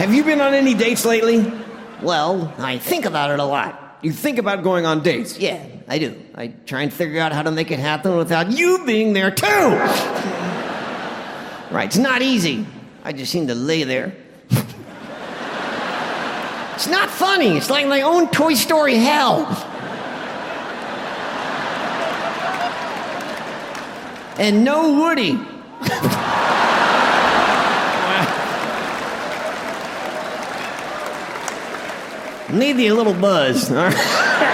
Have you been on any dates lately? Well, I think about it a lot. You think about going on dates? Yeah, I do. I try and figure out how to make it happen without you being there, too! Right, it's not easy. I just seem to lay there. It's not funny. It's like my own Toy Story hell. And no Woody. Maybe a little buzz. All right.